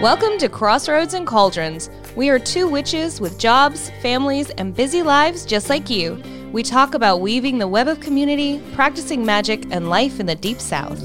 Welcome to Crossroads and Cauldrons. We are two witches with jobs, families, and busy lives just like you. We talk about weaving the web of community, practicing magic, and life in the Deep South.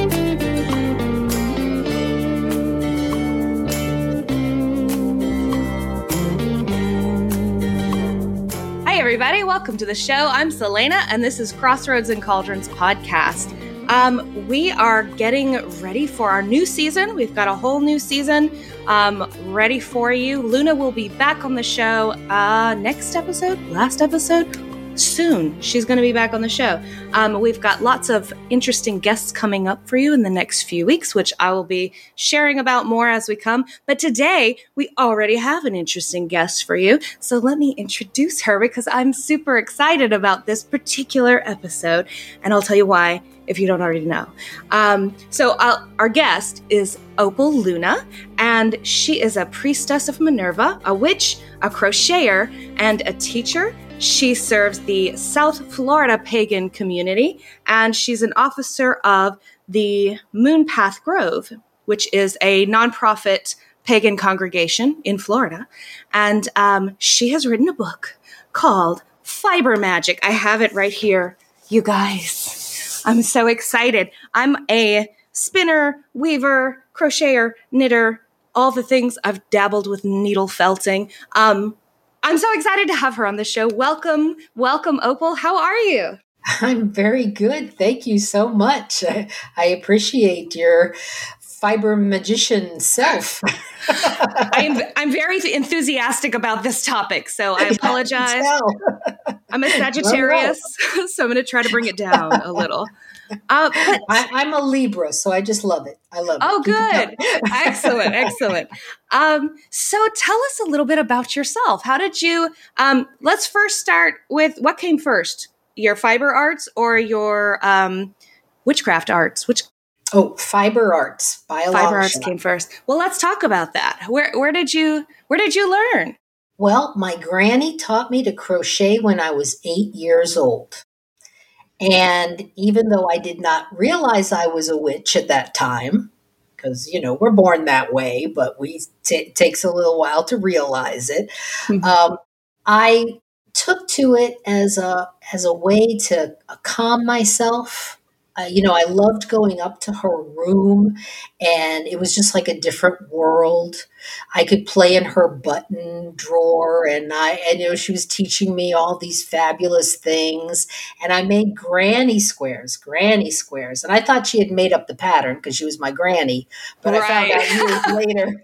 Hi, everybody. Welcome to the show. I'm Selena, and this is Crossroads and Cauldrons podcast. We are getting ready for our new season. We've got a whole new season ready for you. Luna will be back on the show last episode. Soon, she's going to be back on the show. We've got lots of interesting guests coming up for you in the next few weeks, which I will be sharing about more as we come. But today, we already have an interesting guest for you. So let me introduce her because I'm super excited about this particular episode. And I'll tell you why if you don't already know. Our guest is Opal Luna, and she is a priestess of Minerva, a witch, a crocheter, and a teacher. She serves the South Florida pagan community, and she's an officer of the Moonpath Grove, which is a nonprofit pagan congregation in Florida. And she has written a book called Fiber Magic. I have it right here, you guys. I'm so excited. I'm a spinner, weaver, crocheter, knitter, all the things. I've dabbled with needle felting. I'm so excited to have her on the show. Welcome, Opal. How are you? I'm very good. Thank you so much. I appreciate your fiber magician self. I'm very enthusiastic about this topic, so I apologize. I'm a Sagittarius, so I'm going to try to bring it down a little. But I'm a Libra, so I just love it. I love it. Oh, good. Excellent. So tell us a little bit about yourself. How did you, let's first start with what came first, your fiber arts or your witchcraft arts? Fiber arts. Fiber arts came first. Well, let's talk about that. Where did you learn? Well, my granny taught me to crochet when I was 8 years old. And even though I did not realize I was a witch at that time, because, we're born that way, but it takes a little while to realize it, I took to it as a way to calm myself. I loved going up to her room, and it was just like a different world. I could play in her button drawer, and she was teaching me all these fabulous things. And I made granny squares. And I thought she had made up the pattern because she was my granny, but I found out years later.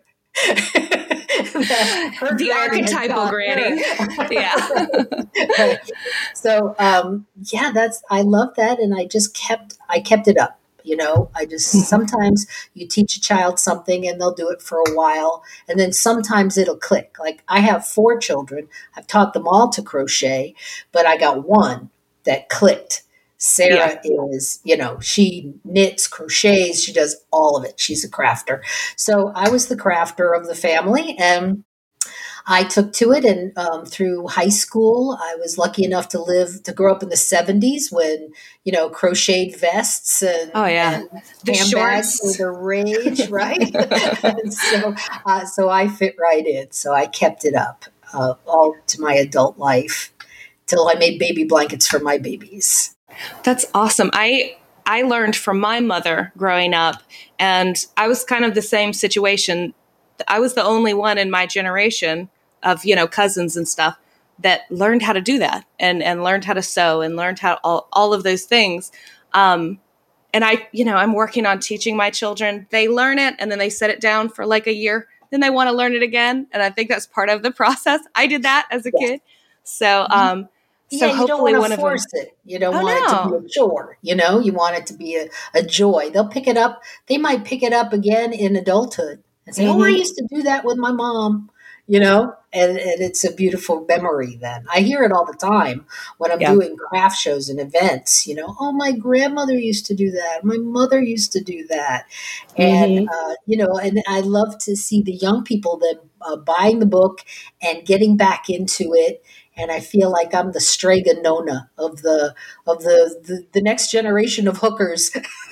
The archetypal granny. Yeah. Right. So, I love that. And I kept it up. Sometimes you teach a child something and they'll do it for a while. And then sometimes it'll click. Like I have 4 children. I've taught them all to crochet, but I got one that clicked. Sarah is, she knits, crochets, she does all of it. She's a crafter. So I was the crafter of the family, and I took to it. And through high school, I was lucky enough to grow up in the 70s when, crocheted vests and, and the handbags shorts were the rage, right? And so I fit right in. So I kept it up all to my adult life till I made baby blankets for my babies. That's awesome. I learned from my mother growing up, and I was kind of the same situation. I was the only one in my generation of, cousins and stuff that learned how to do that and learned how to sew and learned how all of those things. And I'm working on teaching my children. They learn it and then they set it down for like a year. Then they want to learn it again. And I think that's part of the process. I did that as a kid. So, So you don't want to force it. You don't want it to be a chore. You want it to be a joy. They'll pick it up. They might pick it up again in adulthood and say, I used to do that with my mom, and it's a beautiful memory then. I hear it all the time when I'm doing craft shows and events, my grandmother used to do that. My mother used to do that. And, and I love to see the young people that buying the book and getting back into it and I feel like I'm the Strega Nona of the next generation of hookers.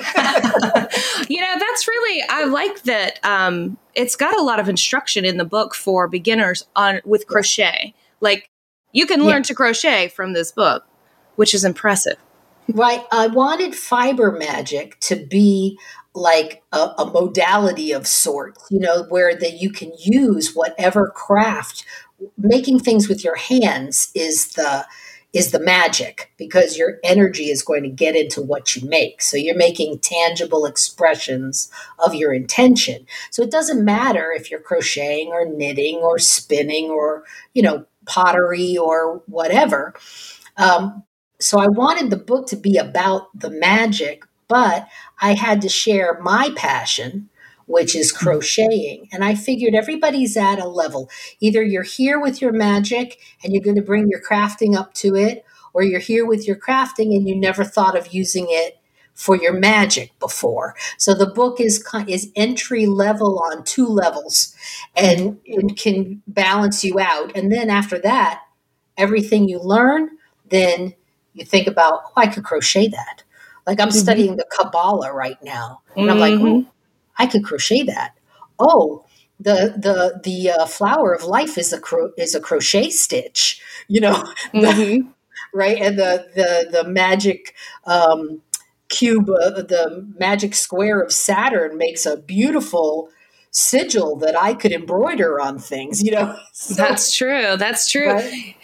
That's really, I like that. It's got a lot of instruction in the book for beginners with crochet. Like, you can learn to crochet from this book, which is impressive. Right. I wanted fiber magic to be like a modality of sorts, where that you can use whatever craft. Making things with your hands is the magic, because your energy is going to get into what you make. So you're making tangible expressions of your intention. So it doesn't matter if you're crocheting or knitting or spinning or, pottery or whatever. So I wanted the book to be about the magic, but I had to share my passion, which is crocheting. And I figured everybody's at a level. Either you're here with your magic and you're going to bring your crafting up to it, or you're here with your crafting and you never thought of using it for your magic before. So the book is entry level on 2 levels, and it can balance you out. And then after that, everything you learn, then you think about, I could crochet that. Like, I'm studying the Kabbalah right now, and I'm like, oh, I could crochet that. Oh, the flower of life is a crochet stitch, right? And the magic cube, the magic square of Saturn makes a beautiful sigil that I could embroider on things, So, that's true. Right?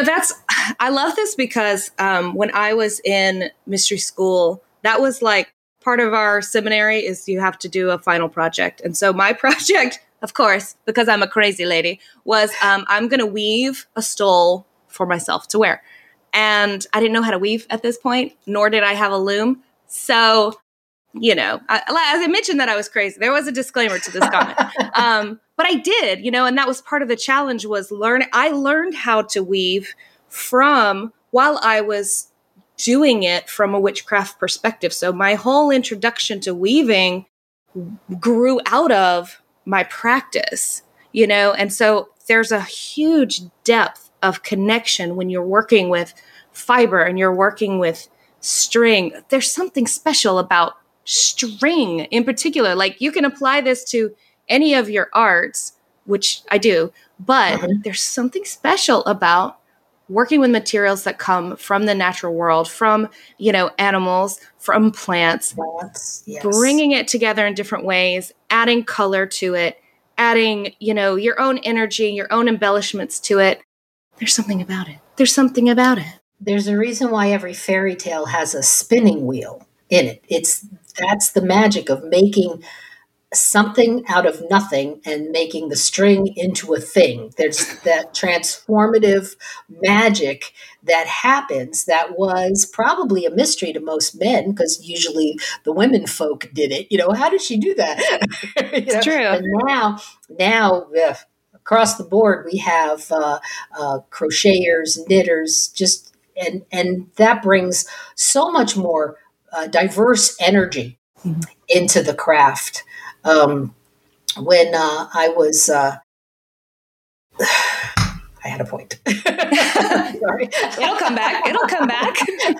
I love this because when I was in mystery school, that was like part of our seminary is you have to do a final project. And so my project, of course, because I'm a crazy lady, was I'm going to weave a stole for myself to wear. And I didn't know how to weave at this point, nor did I have a loom. So, as I mentioned that I was crazy, there was a disclaimer to this comment. But I did, and that was part of the challenge was I learned how to weave while I was doing it from a witchcraft perspective. So my whole introduction to weaving grew out of my practice, and so there's a huge depth of connection when you're working with fiber and you're working with string. There's something special about string in particular. Like, you can apply this to any of your arts, which I do, but there's something special about working with materials that come from the natural world, from, animals, from plants, yes. Bringing it together in different ways, adding color to it, adding, your own energy, your own embellishments to it. There's something about it. There's a reason why every fairy tale has a spinning wheel in it. That's the magic of making something out of nothing and making the string into a thing. There's that transformative magic that happens that was probably a mystery to most men, because usually the women folk did it. How did she do that? It's true. And now across the board, we have crocheters, knitters, and that brings so much more diverse energy into the craft. When I was, I had a point. Sorry. It'll come back.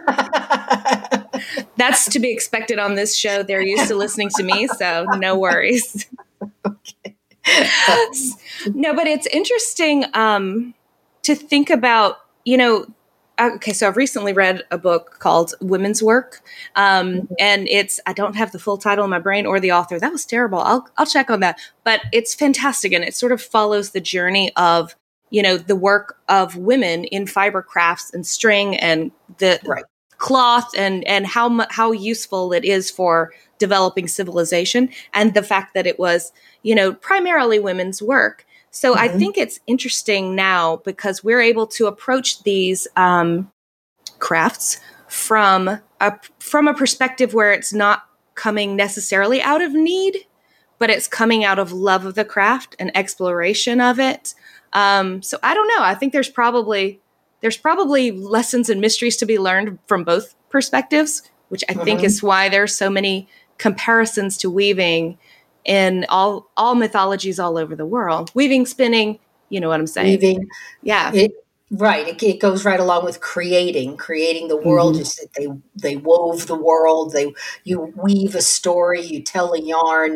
That's to be expected on this show. They're used to listening to me, so no worries. Okay. No, but it's interesting to think about, okay, so I've recently read a book called Women's Work. And I don't have the full title in my brain or the author. That was terrible. I'll check on that. But it's fantastic. And it sort of follows the journey of, the work of women in fiber crafts and string and the cloth and how useful it is for developing civilization, and the fact that it was, primarily women's work. So I think it's interesting now because we're able to approach these crafts from a perspective where it's not coming necessarily out of need, but it's coming out of love of the craft and exploration of it. So I don't know. I think there's probably lessons and mysteries to be learned from both perspectives, which I think is why there's so many comparisons to weaving in all mythologies all over the world. Weaving, spinning, you know what I'm saying? Weaving. Yeah. Right. It goes right along with creating the world. Hmm. You said they wove the world. You weave a story. You tell a yarn.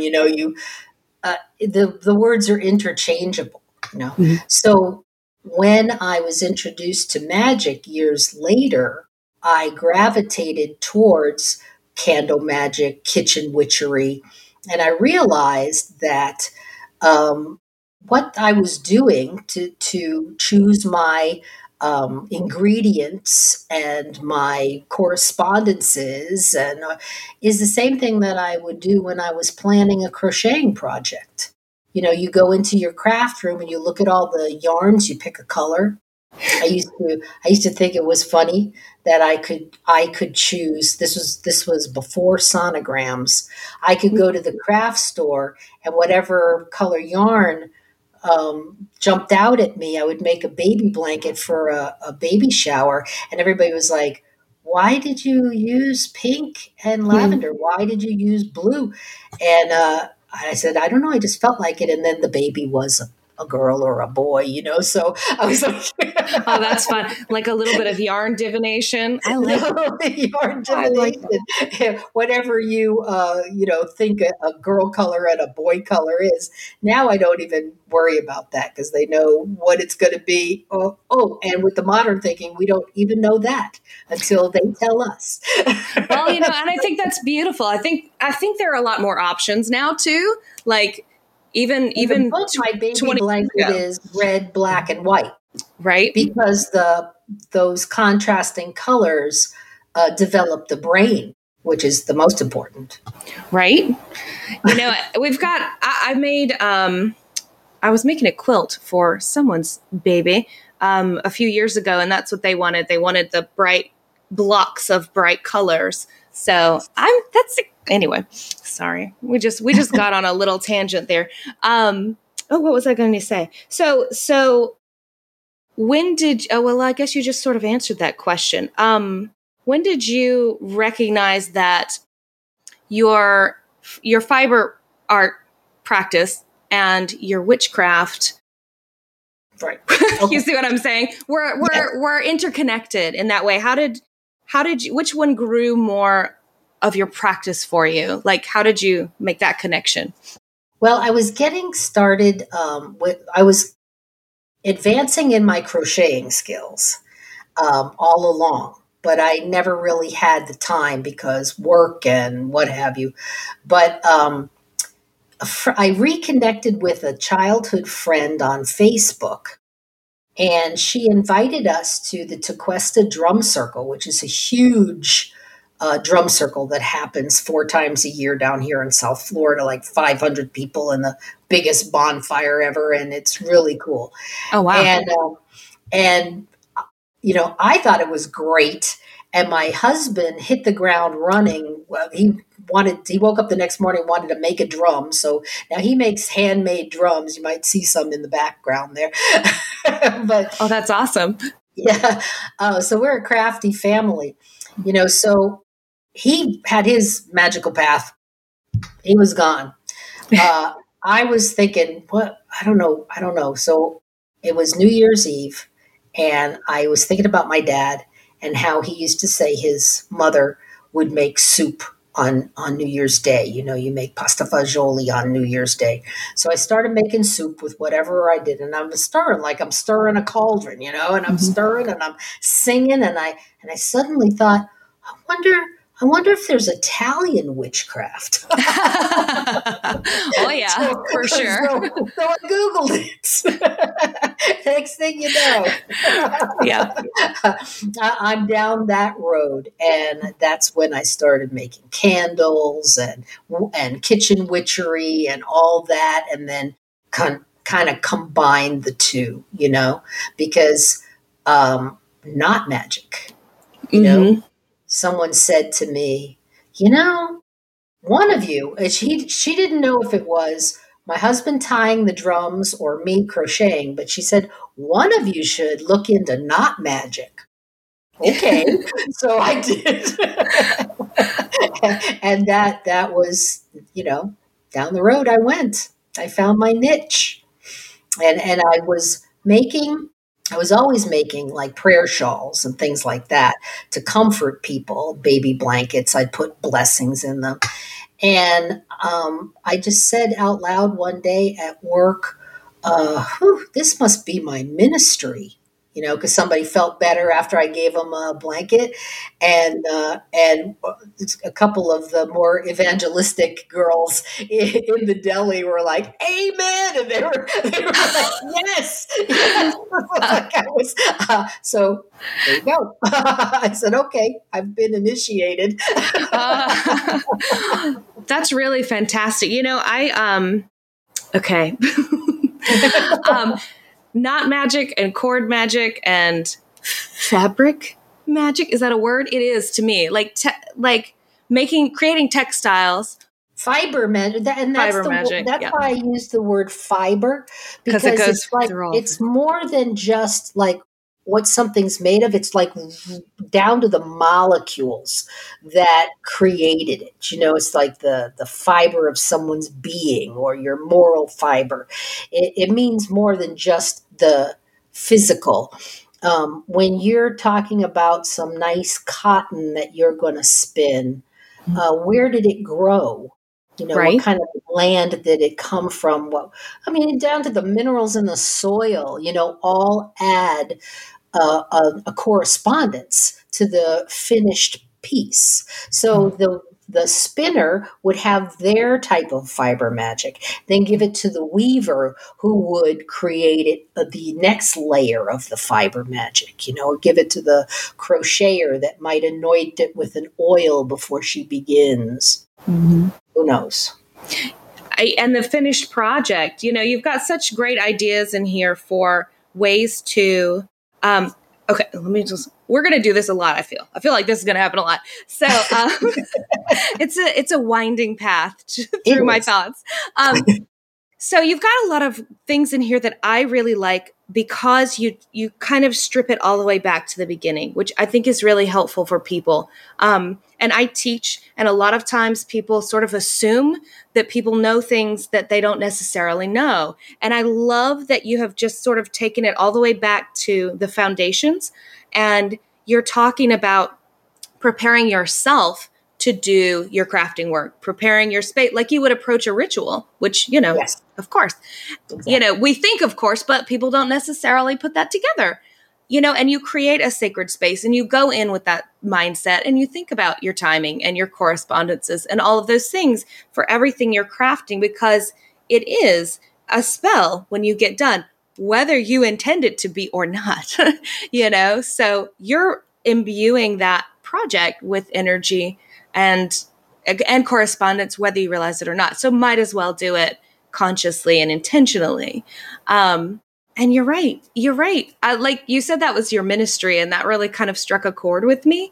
The words are interchangeable. Hmm. So when I was introduced to magic years later, I gravitated towards candle magic, kitchen witchery, and I realized that um, what I was doing to choose my ingredients and my correspondences is the same thing that I would do when I was planning a crocheting project. You go into your craft room and you look at all the yarns, you pick a color. I used to think it was funny that I could choose. This was before sonograms. I could go to the craft store and whatever color yarn jumped out at me, I would make a baby blanket for a baby shower, and everybody was like, "Why did you use pink and lavender? Why did you use blue?" And I said, "I don't know. I just felt like it." And then the baby was a girl or a boy. So I was like, Oh, that's fun. Like a little bit of yarn divination. I like no, yarn I like that. divination. Whatever think a girl color and a boy color is. Now I don't even worry about that because they know what it's going to be. And with the modern thinking, we don't even know that until they tell us. Well, and I think that's beautiful. I think there are a lot more options now too. Like even In the even book, my baby 20 blanket years ago, is red, black, and white right? because those contrasting colors develop the brain, which is the most important. Right. We've got. I made. I was making a quilt for someone's baby a few years ago, and that's what they wanted. They wanted the bright blocks of bright colors. So anyway. Sorry, we just got on a little tangent there. What was I going to say? So when did? Oh well, I guess you just sort of answered that question. When did you recognize that your fiber art practice and your witchcraft, Right. you see what I'm saying? We're interconnected in that way. How did you, which one grew more of your practice for you? Like, how did you make that connection? Well, I was getting started I was advancing in my crocheting skills all along, but I never really had the time because work and what have you. But I reconnected with a childhood friend on Facebook, and she invited us to the Tequesta Drum Circle, which is a huge drum circle that happens 4 times a year down here in South Florida, like 500 people and the biggest bonfire ever, and it's really cool. Oh wow. And I thought it was great. And my husband hit the ground running. Well, he woke up the next morning, wanted to make a drum. So now he makes handmade drums. You might see some in the background there. But Oh, that's awesome. yeah, so we're a crafty family, so he had his magical path. He was gone. I was thinking, what? I don't know. So it was New Year's Eve, and I was thinking about my dad and how he used to say his mother would make soup on New Year's Day. You make pasta fagioli on New Year's Day. So I started making soup with whatever I did, and I'm stirring like I'm stirring a cauldron, and I'm stirring and I'm singing, and I suddenly thought, I wonder if there's Italian witchcraft. Oh yeah, for sure. So I Googled it. Next thing you know, Yeah. I'm down that road, and that's when I started making candles and kitchen witchery and all that, and then kind of combined the two, because not magic, Someone said to me, one of you, and she didn't know if it was my husband tying the drums or me crocheting, but she said, one of you should look into knot magic. Okay. So I did. And that was, down the road I went. I found my niche. And I was making I was always making like prayer shawls and things like that to comfort people, baby blankets. I'd put blessings in them. And I just said out loud one day at work, this must be my ministry, because somebody felt better after I gave them a blanket, and a couple of the more evangelistic girls in the deli were like, "Amen," and they were like, "Yes, yes." Like I was, so there you go. I said, "Okay, I've been initiated." That's really fantastic. Okay. Knot magic and cord magic and fabric magic. Is that a word? It is to me. Like creating textiles. Fiber magic, and that's Fiber magic, that's yeah. why I use the word fiber, because it goes it's like through all it's more than just like what something's made of. It's like down to the molecules that created it. It's like the fiber of someone's being or your moral fiber. It means more than just the physical. When you're talking about some nice cotton that you're going to spin, where did it grow? Right. What kind of land did it come from? Down to the minerals in the soil, all add a correspondence to the finished piece. So the spinner would have their type of fiber magic, then give it to the weaver who would create it, the next layer of the fiber magic, or give it to the crocheter that might anoint it with an oil before she begins. Mm-hmm. Who knows? And the finished project, you've got such great ideas in here for ways to, okay, we're going to do this a lot. I feel like this is going to happen a lot. So, it's a winding path through my thoughts. So you've got a lot of things in here that I really like because you kind of strip it all the way back to the beginning, which I think is really helpful for people. And I teach, and a lot of times people sort of assume that people know things that they don't necessarily know. And I love that you have just sort of taken it all the way back to the foundations, and you're talking about preparing yourself to do your crafting work, preparing your space like you would approach a ritual, which, Yes. Of course, exactly. We think, of course, but people don't necessarily put that together, and you create a sacred space and you go in with that mindset and you think about your timing and your correspondences and all of those things for everything you're crafting, because it is a spell when you get done, whether you intend it to be or not, so you're imbuing that project with energy and correspondence, whether you realize it or not. So might as well do it consciously and intentionally. And you're right. Like you said, that was your ministry, and that really kind of struck a chord with me.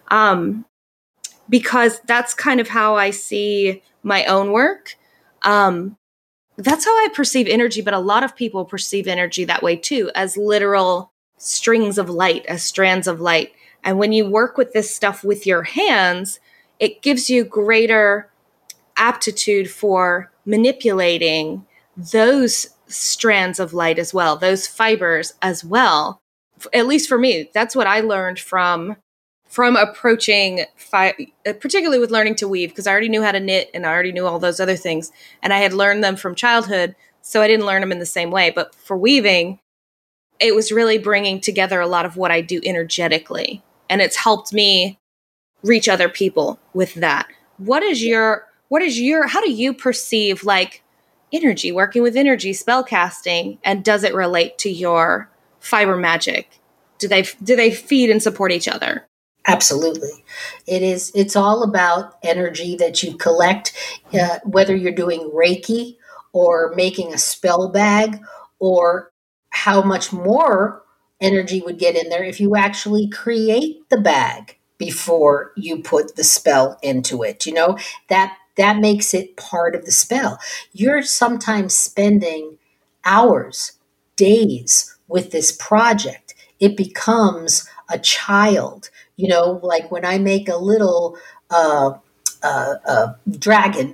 Because that's kind of how I see my own work. That's how I perceive energy, but a lot of people perceive energy that way too, as literal strings of light, as strands of light. And when you work with this stuff with your hands, it gives you greater aptitude for manipulating those strands of light as well, those fibers as well. At least for me, that's what I learned from approaching, particularly with learning to weave, because I already knew how to knit and I already knew all those other things. And I had learned them from childhood, so I didn't learn them in the same way. But for weaving, it was really bringing together a lot of what I do energetically. And it's helped me reach other people with that. How do you perceive like energy, working with energy, spell casting, and does it relate to your fiber magic? Do they feed and support each other? Absolutely. It's all about energy that you collect, whether you're doing Reiki or making a spell bag, or how much more energy would get in there if you actually create the bag before you put the spell into it. That makes it part of the spell. You're sometimes spending hours, days with this project. It becomes a child. Like when I make a little dragon,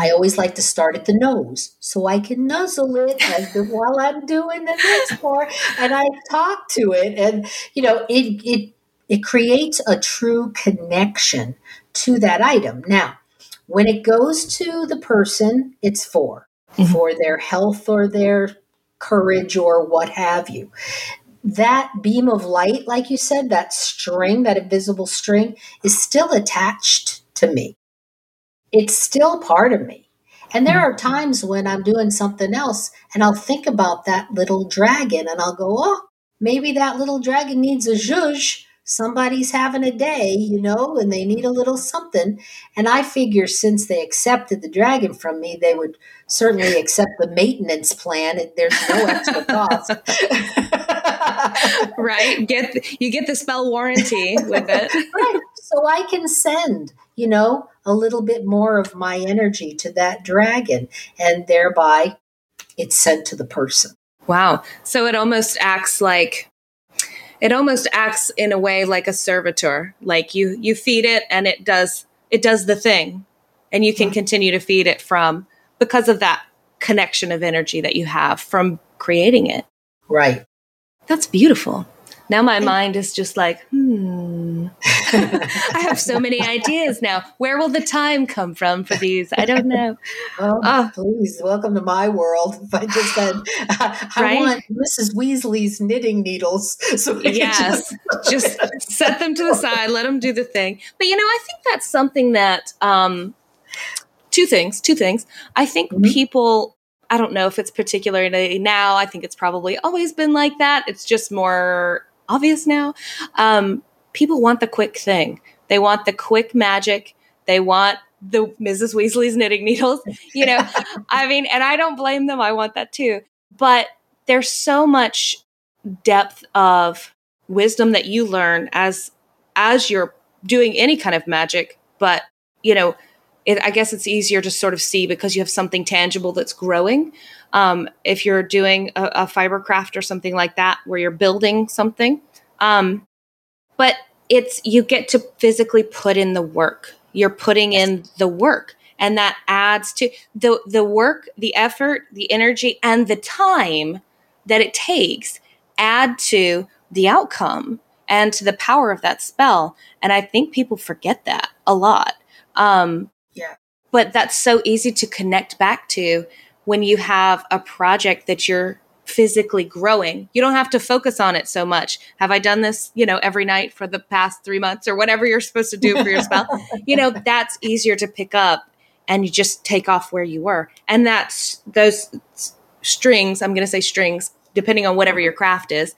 I always like to start at the nose so I can nuzzle it while I'm doing the next part, and I talk to it, and it creates a true connection to that item. Now, when it goes to the person, it's for their health or their courage or what have you. That beam of light, like you said, that string, that invisible string, is still attached to me. It's still part of me. And there are times when I'm doing something else and I'll think about that little dragon and I'll go, oh, maybe that little dragon needs a zhuzh. Somebody's having a day, and they need a little something. And I figure since they accepted the dragon from me, they would certainly accept the maintenance plan. There's no extra cost. Right. You get the spell warranty with it. Right. So I can send, a little bit more of my energy to that dragon, and thereby it's sent to the person. Wow. So it almost acts in a way like a servitor. Like you feed it and it does the thing, and you can continue to feed it because of that connection of energy that you have from creating it. Right. That's beautiful. Now my mind is just like, I have so many ideas now. Where will the time come from for these? I don't know. Please, welcome to my world. If I just said, I want Mrs. Weasley's knitting needles. So yes, just set them to the side, let them do the thing. But, I think that's something that, two things. I think people, I don't know if it's particularly now, I think it's probably always been like that. It's just more obvious now. People want the quick thing. They want the quick magic. They want the Mrs. Weasley's knitting needles, I mean, and I don't blame them. I want that too. But there's so much depth of wisdom that you learn as you're doing any kind of magic. But, I guess it's easier to sort of see because you have something tangible that's growing. If you're doing a fiber craft or something like that, where you're building something. But you get to physically put in the work. You're putting in the work, and that adds to the work, the effort, the energy, and the time that it takes add to the outcome and to the power of that spell. And I think people forget that a lot. But that's so easy to connect back to when you have a project that you're physically growing. You don't have to focus on it so much. Have I done this, every night for the past 3 months or whatever you're supposed to do for your spell? That's easier to pick up, and you just take off where you were. And that's those strings, I'm going to say strings, depending on whatever your craft is.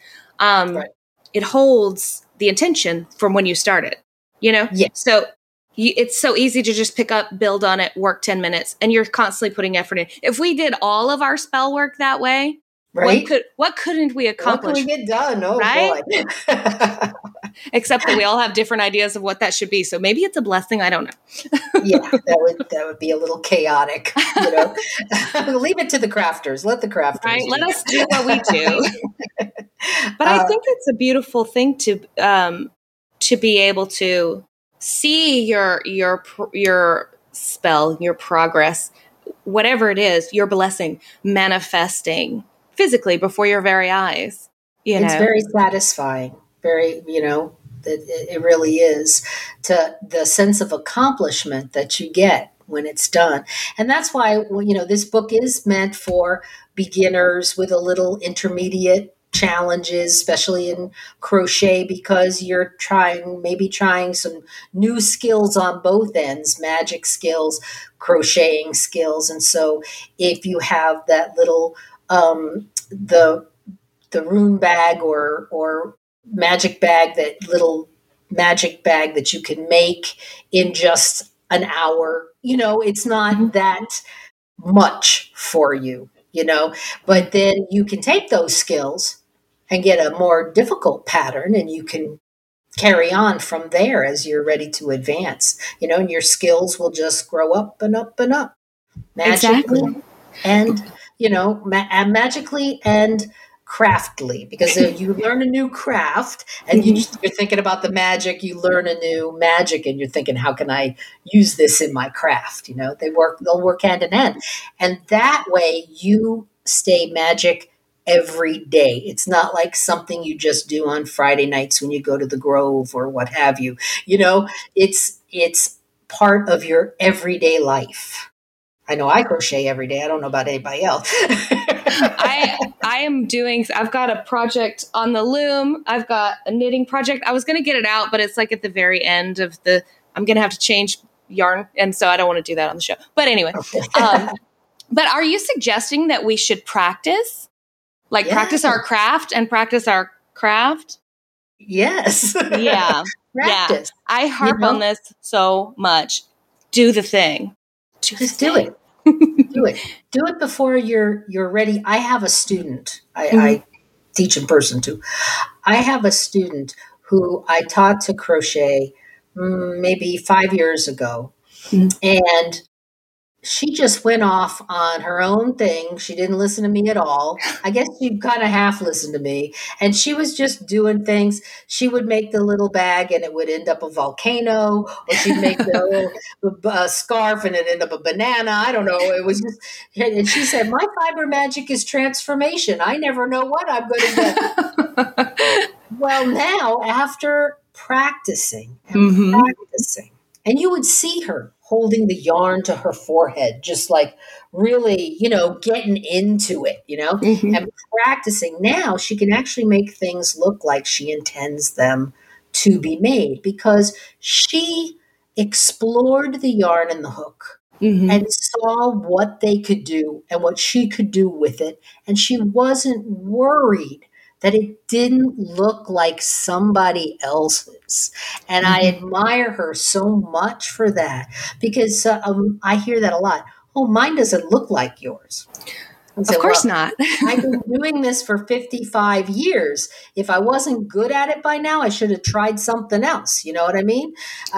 It holds the intention from when you started, Yeah. So it's so easy to just pick up, build on it, work 10 minutes, and you're constantly putting effort in. If we did all of our spell work that way, right? What couldn't we accomplish? What could we get done? Oh, right? Boy. Except that we all have different ideas of what that should be. So maybe it's a blessing. I don't know. Yeah, that would be a little chaotic. Leave it to the crafters. Let the crafters. Right? Let us do what we do. But I think it's a beautiful thing to be able to see your spell, your progress, whatever it is, your blessing manifesting physically before your very eyes. It's very satisfying. Very, it really is, to the sense of accomplishment that you get when it's done. And that's why, this book is meant for beginners with a little intermediate challenges, especially in crochet, because you're trying some new skills on both ends, magic skills, crocheting skills. And so if you have that little, the rune bag or magic bag, that little magic bag that you can make in just an hour, it's not that much for you, but then you can take those skills and get a more difficult pattern, and you can carry on from there as you're ready to advance, and your skills will just grow up and up and up magically. Exactly. And, magically and craftly, because if you learn a new craft and you're thinking about the magic, you learn a new magic and you're thinking, how can I use this in my craft? They'll work hand in hand. And that way you stay magic every day. It's not like something you just do on Friday nights when you go to the Grove or what have you. It's part of your everyday life. I know I crochet every day. I don't know about anybody else. I've got a project on the loom. I've got a knitting project. I was going to get it out, but it's like at the very end of I'm going to have to change yarn. And so I don't want to do that on the show. But anyway, but are you suggesting that we should practice? Like practice our craft and practice our craft? Yes. Yeah. Practice. Yeah. I harp on this so much. Do the thing. Just do it. Do it. Do it before you're ready. I have a student. I teach in person too. I have a student who I taught to crochet maybe 5 years ago. And she just went off on her own thing. She didn't listen to me at all. I guess she kind of half listened to me. And she was just doing things. She would make the little bag and it would end up a volcano, or she'd make a scarf and it end up a banana. I don't know. It was just, and she said, my fiber magic is transformation. I never know what I'm going to get. Well, now after practicing and practicing, and you would see her holding the yarn to her forehead, just like really, getting into it, and practicing. Now she can actually make things look like she intends them to be made, because she explored the yarn and the hook and saw what they could do and what she could do with it. And she wasn't worried that it didn't look like somebody else's. And I admire her so much for that, because I hear that a lot. Oh, mine doesn't look like yours. Of course not. I've been doing this for 55 years. If I wasn't good at it by now, I should have tried something else. You know what I mean?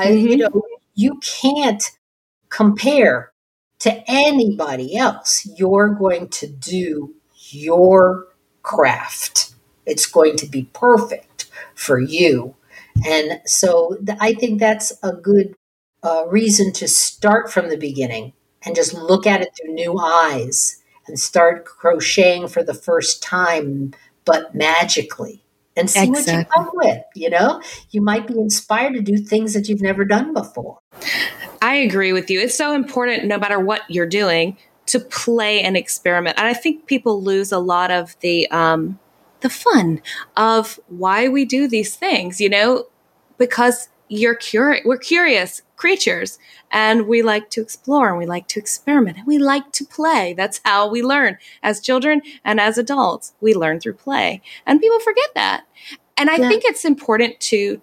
You can't compare to anybody else. You're going to do your craft. It's going to be perfect for you. And so I think that's a good reason to start from the beginning and just look at it through new eyes and start crocheting for the first time, but magically, and see what you come with. You might be inspired to do things that you've never done before. I agree with you. It's so important, no matter what you're doing, to play and experiment. And I think people lose a lot of the fun of why we do these things, because we're curious creatures, and we like to explore, and we like to experiment, and we like to play. That's how we learn as children and as adults. We learn through play, and people forget that. And I think it's important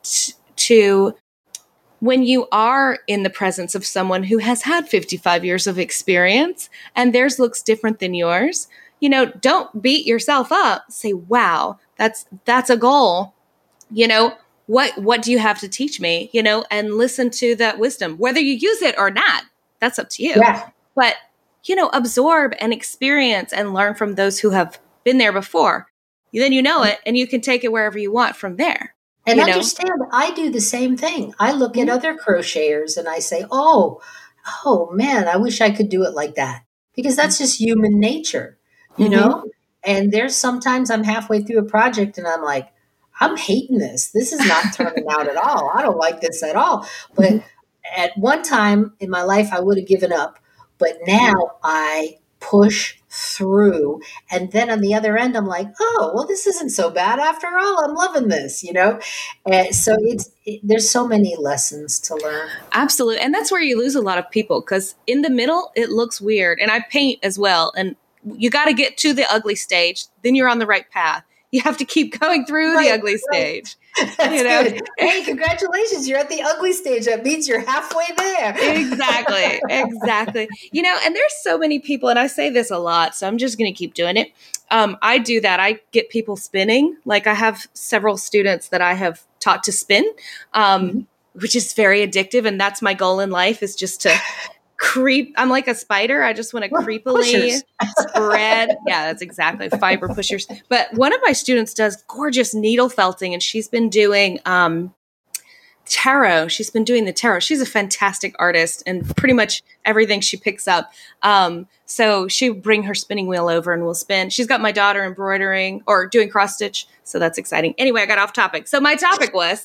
to when you are in the presence of someone who has had 55 years of experience and theirs looks different than yours, don't beat yourself up. Say, wow, that's a goal. What do you have to teach me? And listen to that wisdom, whether you use it or not, that's up to you. Yeah. But, absorb and experience and learn from those who have been there before. Then it, and you can take it wherever you want from there. And understand, I do the same thing. I look at other crocheters and I say, oh man, I wish I could do it like that. Because that's just human nature, And there's sometimes I'm halfway through a project and I'm like, I'm hating this. This is not turning out at all. I don't like this at all. But at one time in my life, I would have given up. But now I push through. And then on the other end, I'm like, oh, well, this isn't so bad after all. I'm loving this, And so there's so many lessons to learn. Absolutely. And that's where you lose a lot of people, because in the middle, it looks weird. And I paint as well. And you got to get to the ugly stage. Then you're on the right path. You have to keep going through the ugly stage. That's good. Hey, congratulations. You're at the ugly stage. That means you're halfway there. Exactly. And there's so many people, and I say this a lot, so I'm just going to keep doing it. I do that. I get people spinning. Like, I have several students that I have taught to spin, which is very addictive. And that's my goal in life, is just to I'm like a spider. I just want to creepily spread. Yeah, that's exactly fiber pushers. But one of my students does gorgeous needle felting, and she's been doing tarot. She's been doing the tarot. She's a fantastic artist, and pretty much everything she picks up. So she'll bring her spinning wheel over and we'll spin. She's got my daughter embroidering or doing cross stitch. So that's exciting. Anyway, I got off topic. So my topic was,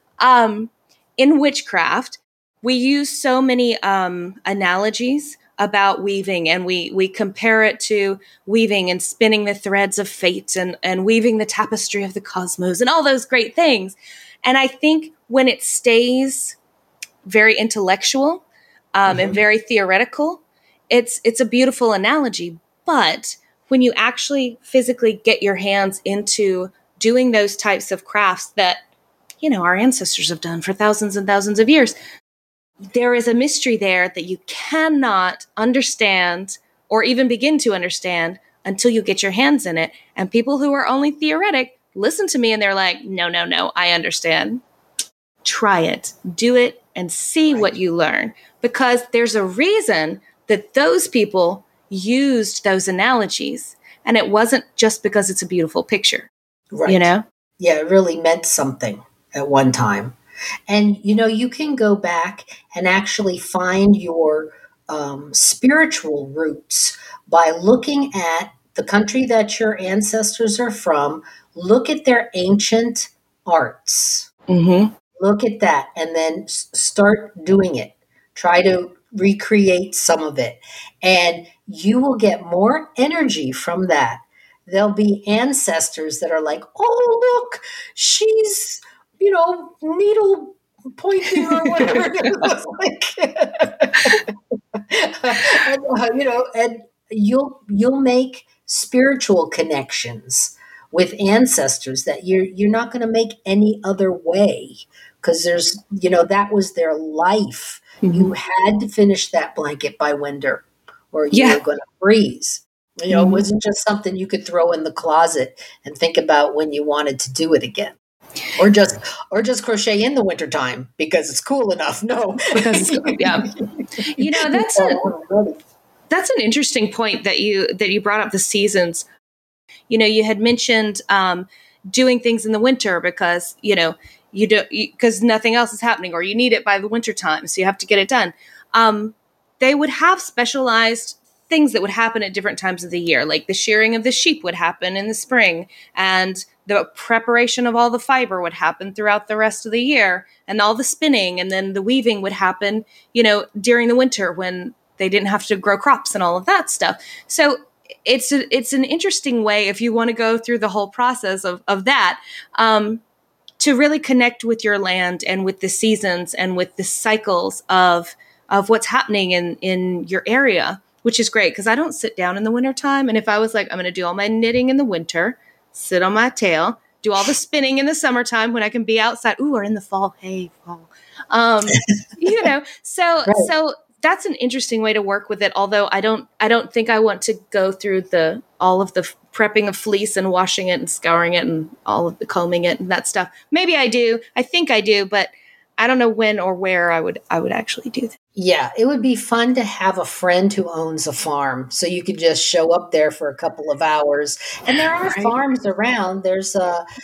in witchcraft, we use so many analogies about weaving, and we compare it to weaving and spinning the threads of fate and weaving the tapestry of the cosmos and all those great things. And I think when it stays very intellectual and very theoretical, it's a beautiful analogy. But when you actually physically get your hands into doing those types of crafts that, you know, our ancestors have done for thousands and thousands of years, there is a mystery there that you cannot understand or even begin to understand until you get your hands in it. And people who are only theoretic listen to me and they're like, no, I understand. Try it, do it, and see what you learn. Because there's a reason that those people used those analogies. And it wasn't just because it's a beautiful picture, you know? Yeah, it really meant something at one time. And, you know, you can go back and actually find your spiritual roots by looking at the country that your ancestors are from. Look at their ancient arts. Mm-hmm. Look at that and then start doing it. Try to recreate some of it. And you will get more energy from that. There'll be ancestors that are like, oh, look, she's, you know, needle pointing or whatever it looks like. And, you know, and you'll make spiritual connections with ancestors that you're not going to make any other way, because there's, you know, that was their life. Mm-hmm. You had to finish that blanket by winter or you were going to freeze. You know, it wasn't just something you could throw in the closet and think about when you wanted to do it again. Or just crochet in the wintertime because it's cool enough. No. Because it's cool. Yeah. You know, that's an interesting point that you brought up, the seasons. You know, you had mentioned doing things in the winter because, you know, because nothing else is happening, or you need it by the winter time, so you have to get it done. They would have specialized things that would happen at different times of the year, like the shearing of the sheep would happen in the spring, and the preparation of all the fiber would happen throughout the rest of the year, and all the spinning, and then the weaving would happen, you know, during the winter when they didn't have to grow crops and all of that stuff. So it's an interesting way, if you want to go through the whole process of that, to really connect with your land and with the seasons and with the cycles of what's happening in your area, which is great, because I don't sit down in the wintertime. And if I was like, I'm going to do all my knitting in the winter, sit on my tail, do all the spinning in the summertime when I can be outside, or in the fall, hey, fall, you know, so that's an interesting way to work with it. Although I don't think I want to go through all of the prepping of fleece and washing it and scouring it and all of the combing it and that stuff. Maybe I do. I think I do, but I don't know when or where I would actually do that. Yeah, it would be fun to have a friend who owns a farm, so you could just show up there for a couple of hours. And there are farms around. There is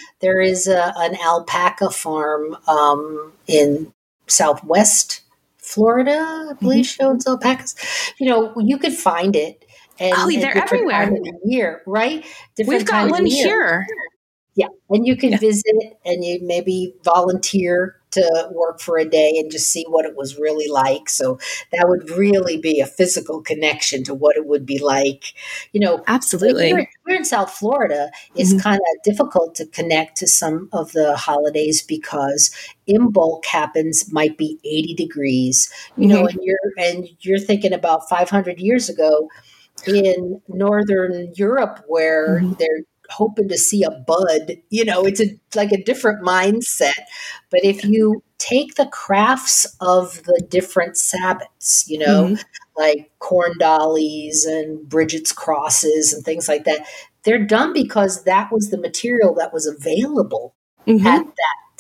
an alpaca farm in Southwest Florida, I believe, shows alpacas. You know, you could find it. And they're everywhere. Time of the year, right? We've got one here. Yeah, and you can visit and you maybe volunteer to work for a day and just see what it was really like. So that would really be a physical connection to what it would be like. You know, absolutely. Here in South Florida, it's kind of difficult to connect to some of the holidays because Imbolc might be 80 degrees. You know, and you're thinking about 500 years ago in Northern Europe where they're hoping to see a bud. You know, it's like a different mindset. But if you take the crafts of the different Sabbats, you know, like corn dollies and Bridget's crosses and things like that, they're done because that was the material that was available at that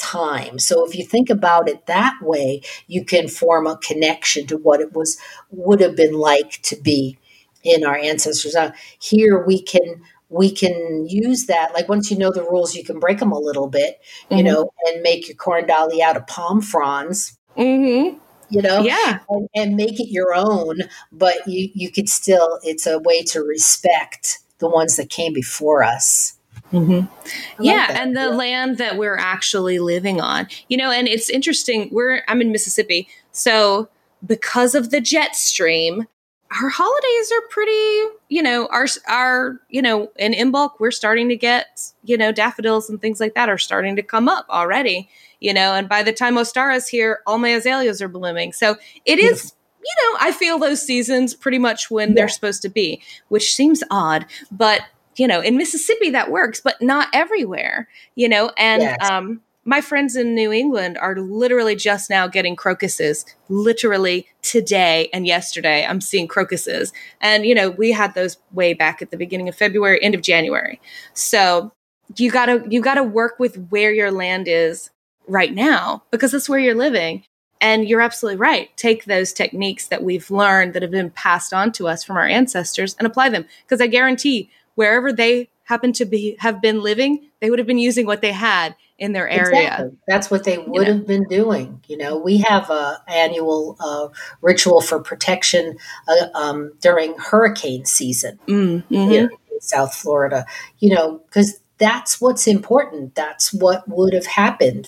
time. So if you think about it that way, you can form a connection to what it would have been like to be in our ancestors. Here we can use that. Like once you know the rules, you can break them a little bit, and make your corn dolly out of palm fronds. Mm-hmm. Yeah. And make it your own, but you could still, it's a way to respect the ones that came before us. Mm-hmm. Yeah, like and the land that we're actually living on, and it's interesting. I'm in Mississippi, so because of the jet stream, our holidays are pretty, our and in bulk, we're starting to get, daffodils and things like that are starting to come up already, and by the time Ostara's here, all my azaleas are blooming. So it is, I feel those seasons pretty much when they're supposed to be, which seems odd, but in Mississippi that works, but not everywhere, and my friends in New England are literally just now getting crocuses. Literally today and yesterday, I'm seeing crocuses. And, we had those way back at the beginning of February, end of January. So you gotta work with where your land is right now, because that's where you're living. And you're absolutely right. Take those techniques that we've learned that have been passed on to us from our ancestors and apply them. Because I guarantee wherever they happen to have been living, they would have been using what they had in their area. Exactly. That's what they would have been doing. We have a annual ritual for protection during hurricane season here in South Florida, because that's what's important. That's what would have happened.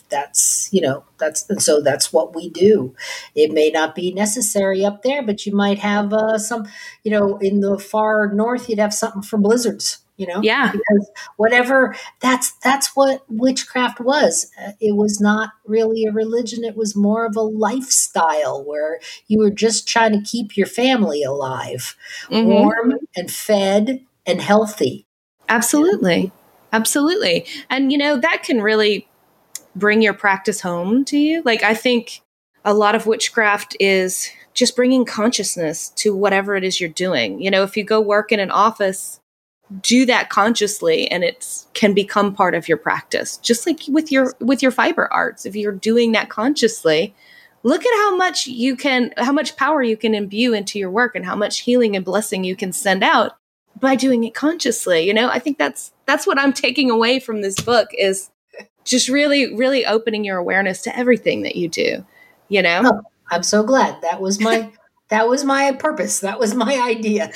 And so that's what we do. It may not be necessary up there, but you might have some, in the far north, you'd have something for blizzards. Because whatever, that's what witchcraft was. It was not really a religion. It was more of a lifestyle where you were just trying to keep your family alive, warm and fed and healthy. Absolutely. Absolutely. And, that can really bring your practice home to you. Like, I think a lot of witchcraft is just bringing consciousness to whatever it is you're doing. If you go work in an office, do that consciously and it can become part of your practice. Just like with your fiber arts, if you're doing that consciously, look at how much power you can imbue into your work and how much healing and blessing you can send out by doing it consciously. I think that's what I'm taking away from this book, is just really, really opening your awareness to everything that you do, Oh, I'm so glad. That was my purpose. That was my idea.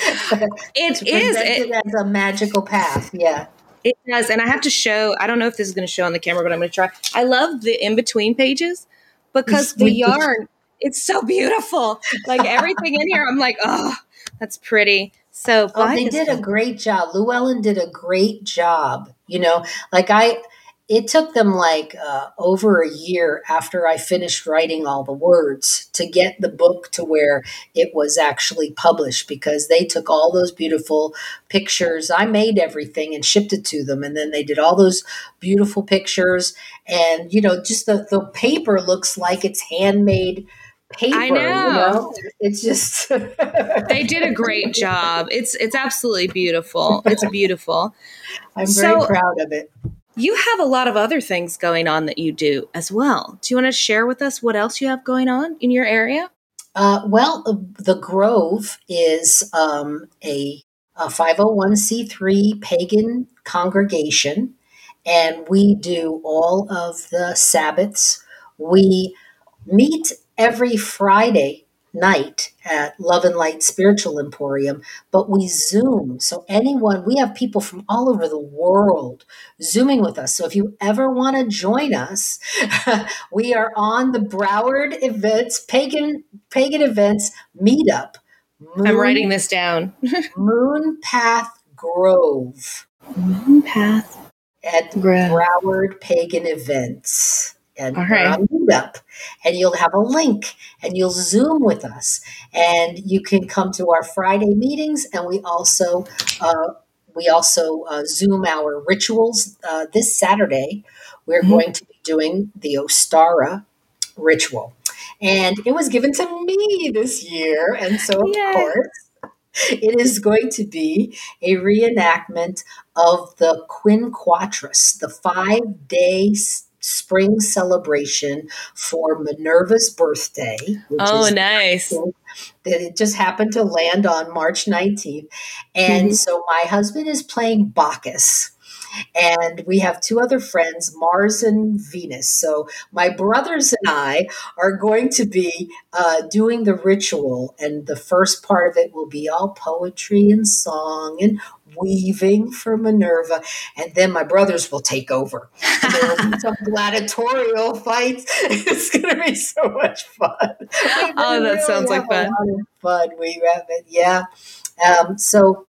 It as a magical path. Yeah. It does. And I have to show, I don't know if this is going to show on the camera, but I'm going to try. I love the in-between pages because the yarn, it's so beautiful. Like everything in here, I'm like, oh, that's pretty. So they did a great job. Llewellyn did a great job. It took them over a year after I finished writing all the words to get the book to where it was actually published, because they took all those beautiful pictures. I made everything and shipped it to them. And then they did all those beautiful pictures. And, just the paper looks like it's handmade paper. I know. It's just they did a great job. It's absolutely beautiful. It's beautiful. I'm very proud of it. You have a lot of other things going on that you do as well. Do you want to share with us what else you have going on in your area? The Grove is a 501c3 pagan congregation, and we do all of the Sabbaths. We meet every Friday night at Love and Light Spiritual Emporium, but we Zoom. So we have people from all over the world Zooming with us. So if you ever want to join us, we are on the Broward Events, Pagan Events Meetup. I'm writing this down. Moonpath Grove. Moonpath at Broward Pagan Events. And we're on Meetup, and you'll have a link, and you'll Zoom with us, and you can come to our Friday meetings. And we also Zoom our rituals. This Saturday, we're going to be doing the Ostara ritual, and it was given to me this year, and so of course. It is going to be a reenactment of the Quinquatris, the 5-day spring celebration for Minerva's birthday, which Oh, is nice. that it just happened to land on March 19th. And Mhm. so my husband is playing Bacchus. And we have two other friends, Mars and Venus. So my brothers and I are going to be doing the ritual. And the first part of it will be all poetry and song and weaving for Minerva. And then my brothers will take over. And there will be some gladiatorial fights. It's going to be so much fun. We Oh, that really sounds have like a fun. lot of fun. We have it, yeah. So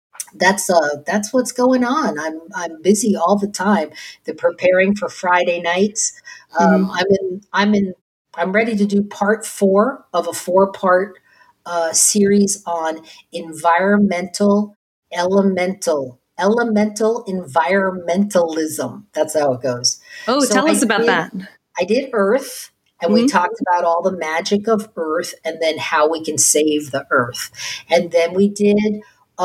that's what's going on. I'm busy all the time. The preparing for Friday nights. Mhm. I'm ready to do part 4 of a 4-part series on environmental elemental environmentalism. That's how it goes. Oh, So tell us about that. I did Earth, and we Mhm. talked about all the magic of Earth and then how we can save the Earth. And then we did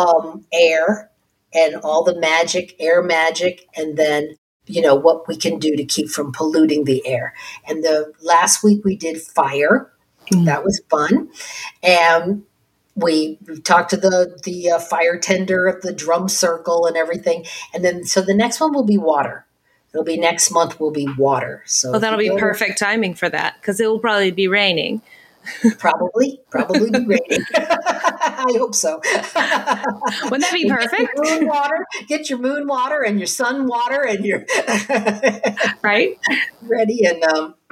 air and all the magic, air magic, and then what we can do to keep from polluting the air. And the last week we did fire. Mhm. That was fun, and we talked to the fire tender at the drum circle and everything. And then so the next one will be water. It'll be next month will be water. So Well, if you that'll be go to perfect timing for that because it will probably be raining. probably be raining. I hope so. Wouldn't that be Get your perfect? moon water, get your moon water and your sun water and your Right? ready. And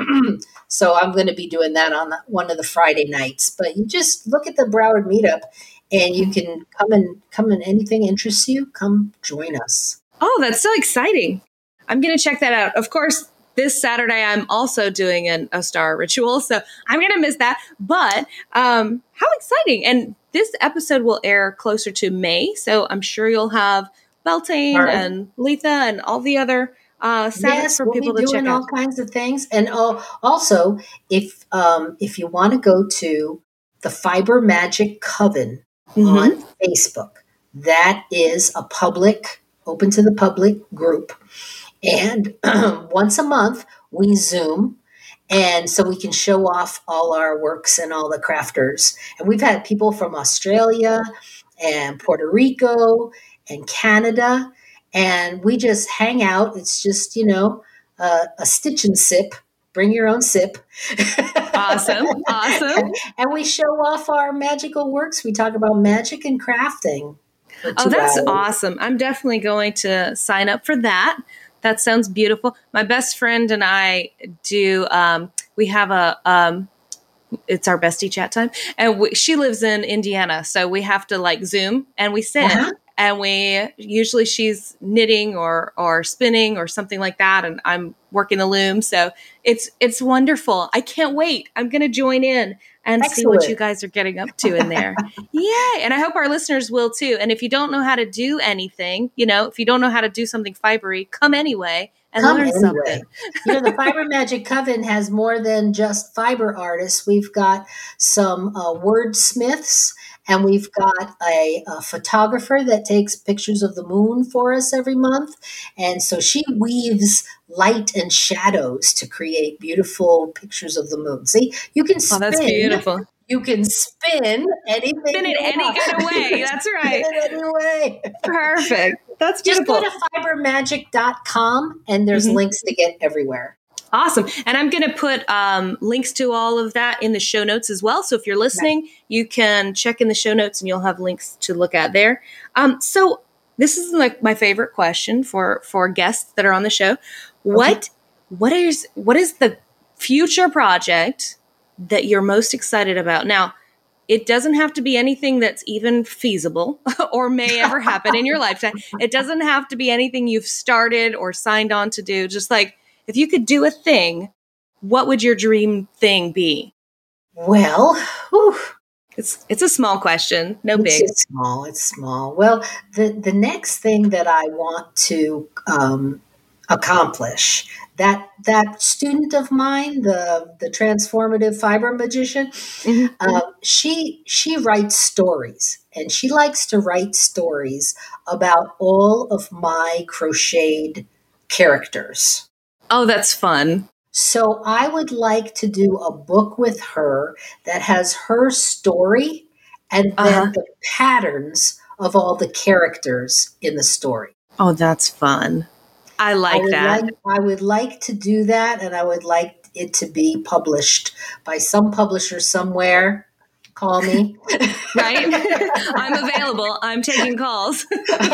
so I'm going to be doing that on one of the Friday nights. But you just look at the Broward meetup, and you can come and anything interests you, come join us. Oh, that's so exciting. I'm going to check that out. Of course, this Saturday, I'm also doing a star ritual, so I'm going to miss that. But how exciting. And this episode will air closer to May, so I'm sure you'll have All Beltane right. and Letha and all the other Sabbaths Yes, for we'll be people to check doing out. all kinds of things. And also, if you want to go to the Fiber Magic Coven on Mm-hmm. Facebook, that is a public, open to the public group. And once a month, we Zoom. And so we can show off all our works and all the crafters. And we've had people from Australia and Puerto Rico and Canada. And we just hang out. It's just, a stitch and sip. Bring your own sip. Awesome. Awesome. And we show off our magical works. We talk about magic and crafting for Oh, 2 that's hours. awesome. I'm definitely going to sign up for that. That sounds beautiful. My best friend and I do, we have it's our bestie chat time. And she lives in Indiana. So we have to like Zoom and we sit Uh-huh. and usually she's knitting or spinning or something like that. And I'm working the loom. So it's wonderful. I can't wait. I'm going to join in and see what you Excellent. guys are getting up to in there. Yay. And I hope our listeners will too. And if you don't know how to do anything, if you don't know how to do something fibery, come anyway and Come learn anyway. something. The Fiber Magic Coven has more than just fiber artists. We've got some wordsmiths, and we've got a photographer that takes pictures of the moon for us every month. And so she weaves light and shadows to create beautiful pictures of the moon. See, you can Oh, that's spin. beautiful. You can spin anything Spin it you any want. kind of You way. can That's spin right. it any way. Perfect. That's Just go beautiful. to fibermagic.com, and there's Mhm. links to get everywhere. Awesome. And I'm going to put links to all of that in the show notes as well. So if you're listening, you can check in the show notes and you'll have links to look at there. So this is like my favorite question for guests that are on the show. Okay. What is the future project that you're most excited about? Now, it doesn't have to be anything that's even feasible or may ever happen in your lifetime. It doesn't have to be anything you've started or signed on to do. Just like if you could do a thing, what would your dream thing be? Well, whew, It's a small question, no it's big. just small. It's small. Well, the next thing that I want to accomplish, that student of mine, the transformative fiber magician, Mhm. she writes stories, and she likes to write stories about all of my crocheted characters. Oh, that's fun. So I would like to do a book with her that has her story and then Uh-huh. the patterns of all the characters in the story. Oh, that's fun. I like that. I would like to do that, and I would like it to be published by some publisher somewhere. Call me. Right? I'm available. I'm taking calls.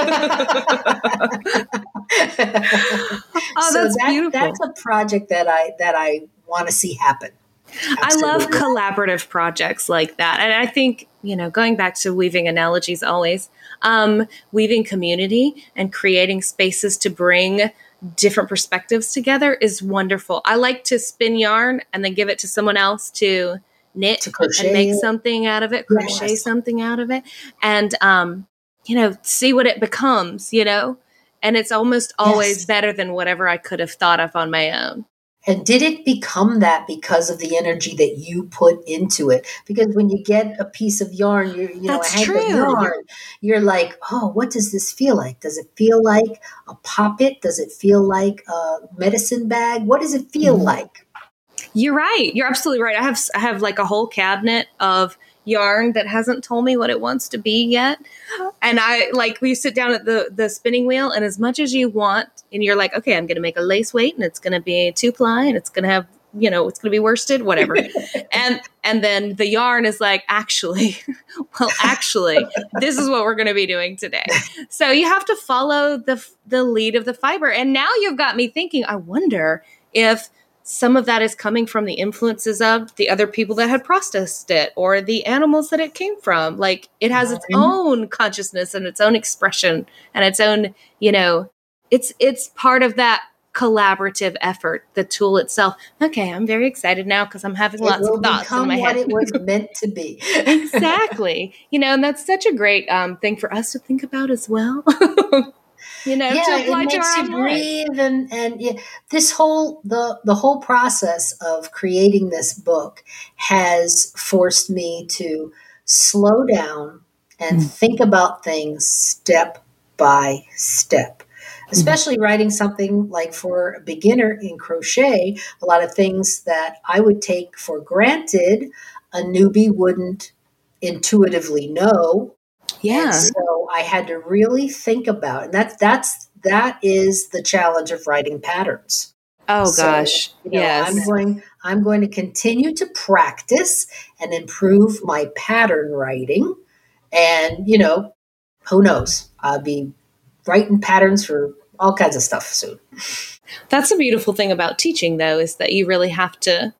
Oh, So that's beautiful. that's a project that I want to see happen. I love Absolutely. collaborative projects like that. And I think, going back to weaving analogies always, weaving community and creating spaces to bring different perspectives together is wonderful. I like to spin yarn and then give it to someone else to knit To crochet and make it. something out of it, crochet Yes. something out of it, and, see what it becomes, and it's almost always Yes. better than whatever I could have thought of on my own. And did it become that because of the energy that you put into it? Because when you get a piece of yarn, That's a hank true. of yarn, you're like, oh, what does this feel like? Does it feel like a poppet? Does it feel like a medicine bag? What does it feel like? You're right. You're absolutely right. I have like a whole cabinet of yarn that hasn't told me what it wants to be yet. And we sit down at the spinning wheel, and as much as you want, and you're like, okay, I'm going to make a lace weight, and it's going to be 2-ply, and it's going to have, it's going to be worsted, whatever. and then the yarn is like, actually, this is what we're going to be doing today. So you have to follow the lead of the fiber. And now you've got me thinking, I wonder if some of that is coming from the influences of the other people that had processed it or the animals that it came from. Like, it has its own consciousness and its own expression and its own, it's part of that collaborative effort, the tool itself. Okay, I'm very excited now because I'm having lots of thoughts in my head. It was meant to be. Exactly. And that's such a great thing for us to think about as well. To apply it to makes our you own life. breathe, and this whole the whole process of creating this book has forced me to slow down and think about things step by step. Especially writing something like for a beginner in crochet, a lot of things that I would take for granted, a newbie wouldn't intuitively know. Yeah. And so I had to really think about it. And that is the challenge of writing patterns. Oh gosh. Yes. I'm going to continue to practice and improve my pattern writing. And, who knows? I'll be writing patterns for all kinds of stuff soon. That's a beautiful thing about teaching, though, is that you really have to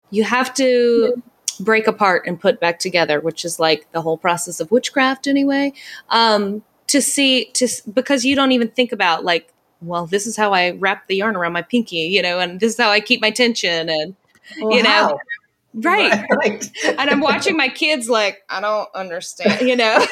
break apart and put back together, which is like the whole process of witchcraft anyway. Because you don't even think about like, well, this is how I wrap the yarn around my pinky, and this is how I keep my tension, and How? Right. And I'm watching my kids like, I don't understand,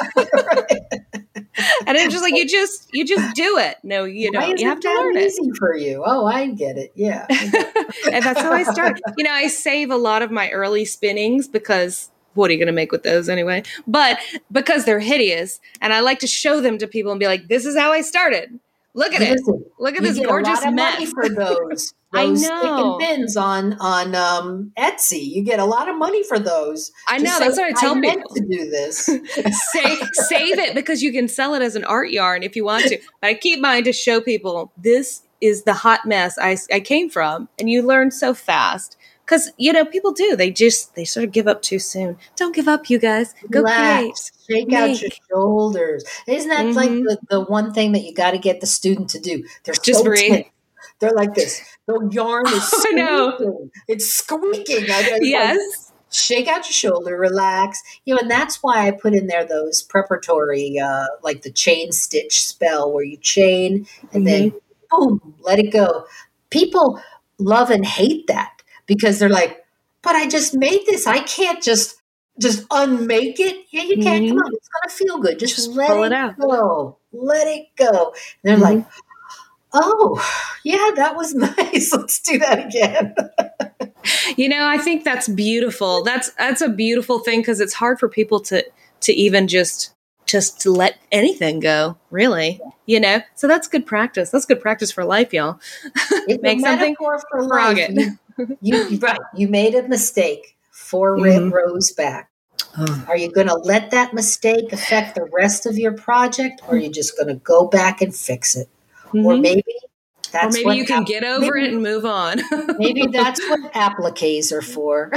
And it's just like, you just do it. No, you don't. You have to learn it. Easy for you. Oh, I get it. Yeah. And that's how I start. I save a lot of my early spinnings because what are you going to make with those anyway? But because they're hideous, and I like to show them to people and be like, this is how I started. Look at it. Look at this gorgeous mess. Money for those. I know. Stick and pins on Etsy. You get a lot of money for those. I know. That's what I tell people. Meant to do this. Save it because you can sell it as an art yarn if you want to. But I keep mine to show people this is the hot mess I came from, and you learn so fast. Because, people do. They sort of give up too soon. Don't give up, you guys. Go Relax. create. Shake out your shoulders. Isn't that like the one thing that you got to get the student to do? They're just breathe. Tense. They're like this. The yarn is squeaking. I know. It's squeaking. Yes. Like, shake out your shoulder, relax. And that's why I put in there those preparatory, like the chain stitch spell where you chain and then boom, let it go. People love and hate that. Because they're like, but I just made this. I can't just unmake it. Yeah, you can't. Come on, it's gonna feel good. Just let it out. go. Let it go. And they're like, oh, yeah, that was nice. Let's do that again. I think that's beautiful. That's a beautiful thing because it's hard for people to even just just to let anything go, really, So that's good practice. That's good practice for life, y'all. It's Make a something, metaphor for frog life. it. You made a mistake 4 rows back. Are you going to let that mistake affect the rest of your project, or are you just going to go back and fix it? Or maybe you can get over it and move on. Maybe that's what appliques are for.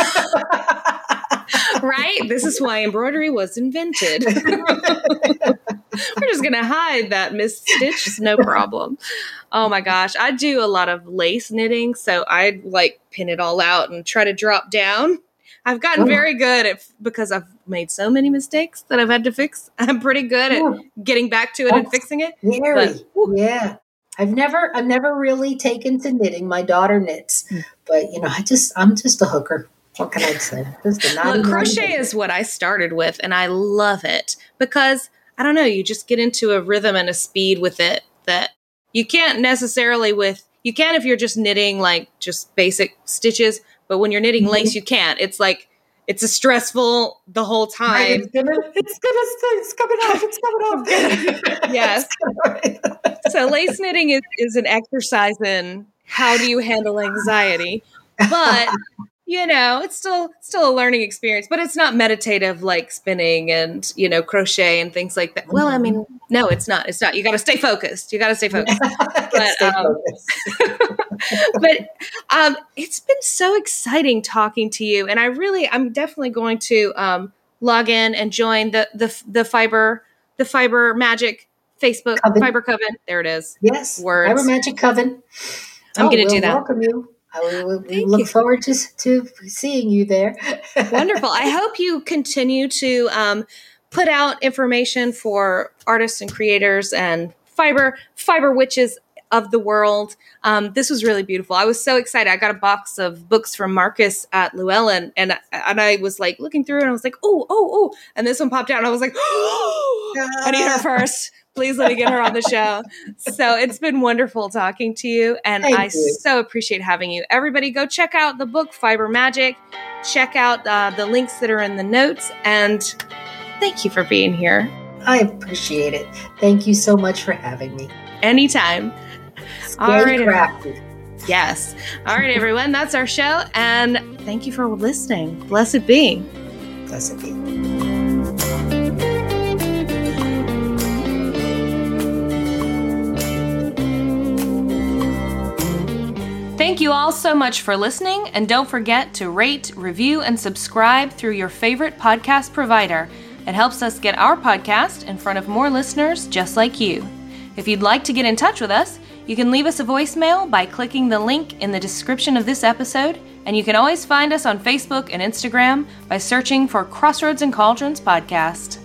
Right? This is why embroidery was invented. We're just going to hide that missed stitch. It's no problem. Oh my gosh. I do a lot of lace knitting, so I pin it all out and try to drop down. I've gotten very good at, because I've made so many mistakes that I've had to fix. I'm pretty good at getting back to it and fixing it. Yeah. I've never really taken to knitting. My daughter knits, but I'm just a hooker. What can I say? Look, crochet is what I started with, and I love it because I don't know, you just get into a rhythm and a speed with it that you can't necessarily you can if you're just knitting just basic stitches, but when you're knitting lace, you can't. It's it's a stressful the whole time. It's coming off. Yes. So lace knitting is an exercise in how do you handle anxiety, but it's still a learning experience, but it's not meditative like spinning and, crochet and things like that. Well, I mean, no, it's not. It's not. You got to stay focused. But it's been so exciting talking to you. And I'm definitely going to log in and join the Fiber Magic Facebook Coven. Fiber Coven. There it is. Yes. Words. Fiber Magic Coven. I'm going to do that. Welcome you. We look forward to seeing you there. Wonderful. I hope you continue to put out information for artists and creators and fiber witches of the world. This was really beautiful. I was so excited. I got a box of books from Marcus at Llewellyn, and I was looking through it, and I was like, oh, and this one popped out, and I was like, I need her first. Please let me get her on the show. So it's been wonderful talking to you, and I so appreciate having you. Everybody go check out the book, Fiber Magic. Check out the links that are in the notes, and thank you for being here. I appreciate it. Thank you so much for having me. Anytime. All right. Yes. All right, everyone. That's our show, and thank you for listening. Blessed be. Blessed be. Thank you all so much for listening, and don't forget to rate, review, and subscribe through your favorite podcast provider. It helps us get our podcast in front of more listeners just like you. If you'd like to get in touch with us, you can leave us a voicemail by clicking the link in the description of this episode, and you can always find us on Facebook and Instagram by searching for Crossroads and Cauldrons Podcast.